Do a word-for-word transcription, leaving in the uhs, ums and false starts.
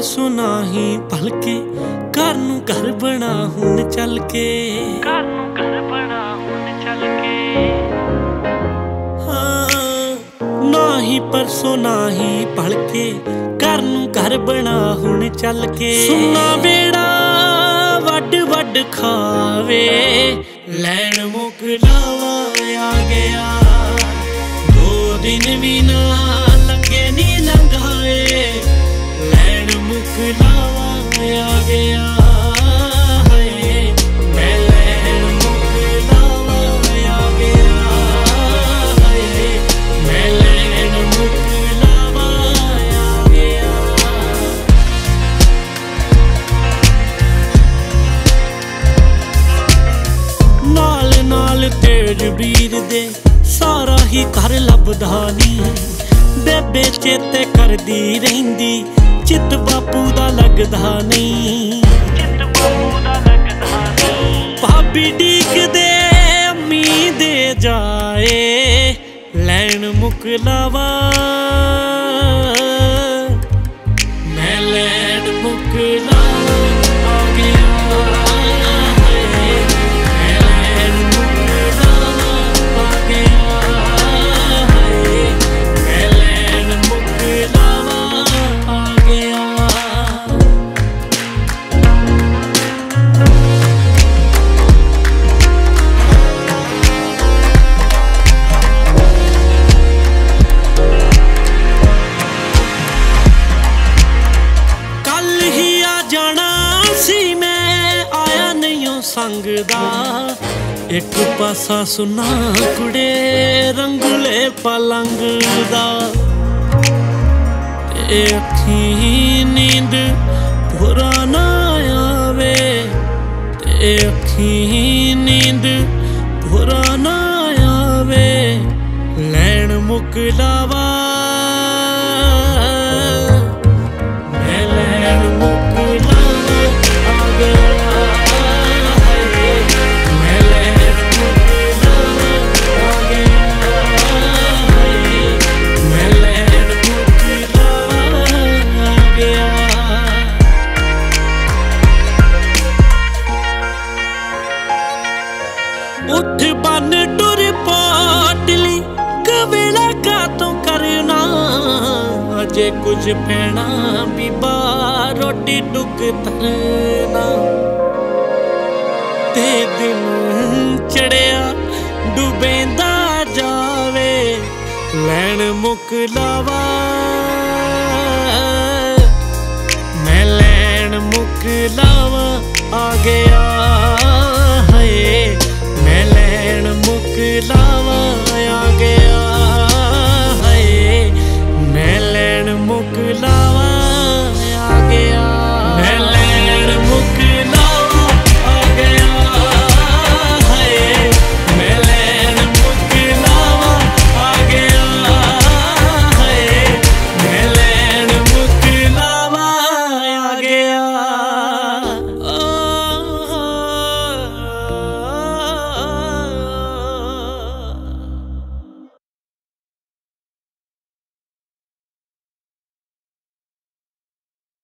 परसों नाही भलके घर नूं घर बना हुण चल के, घर नूं घर बना हुण चल के। हाँ नाही परसों नाही भलके घर नूं घर बना हुण चल के। सुन्ना बेड़ा वड वड खावे लैण मुक लावा आ गया, दो दिन भी ना लंघे नी लंघाए लैण मुक लावा आ गया। मैं लैण मुक लावा आ गया, मैं लैण मुक लावा आ गया। नाल नाल तेज बीर दे सारा ही घर लभदा नी, बेबे चेते करदी रहिंदी चित बापू दा लगदा नहीं, चित बापू दा लगदा नहीं। भाभी डीक दे अम्मी दे जाए लैण मुक लावा, मैं लैण मुक लावा आ गया। संग दा एक पासा सुना कुड़े रंगले पलंग दा, ते अखी नींद पुराना आवे, ते अखी नींद पुराना आवे लैण मुक लावा, मैं लैण मुक लावा आ गया। उठ बन टुर पाटली कवेला का तो करना, अजे कुछ पैना बीबा रोटी टुक तरना। ते दिन चढ़िया डुबेंदा जावे लैण मुक लावा।